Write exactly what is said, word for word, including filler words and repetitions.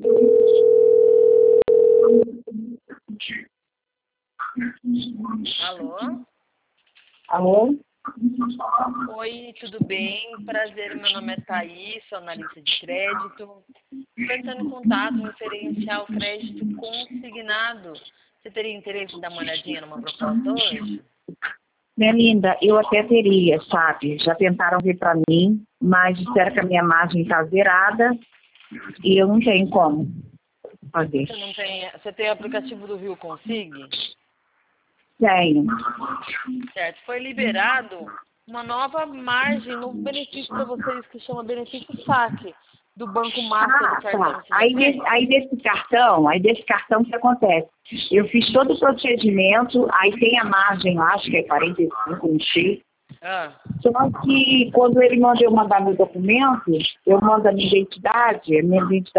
Alô? Alô? Oi, tudo bem? Prazer, meu nome é Thaís, sou analista de crédito. Estou entrando em contato referente ao crédito consignado. Você teria interesse em dar uma olhadinha numa proposta hoje? Minha linda, eu até teria, sabe? Já tentaram vir para mim, mas disseram que a minha margem está zerada e eu não tenho como fazer. Você não tem, você tem o aplicativo do Rio Consig? Tenho. Certo. Foi liberado uma nova margem, um novo benefício para vocês que chama benefício saque do Banco Master Ah, do cartão. tá. Aí, desse, aí desse cartão, aí desse cartão o que acontece? Eu fiz todo o procedimento, aí tem a margem lá, acho que é quarenta e cinco, não sei. Ah, Só que quando ele manda eu mandar meu documento, eu mando a minha identidade, a minha identidade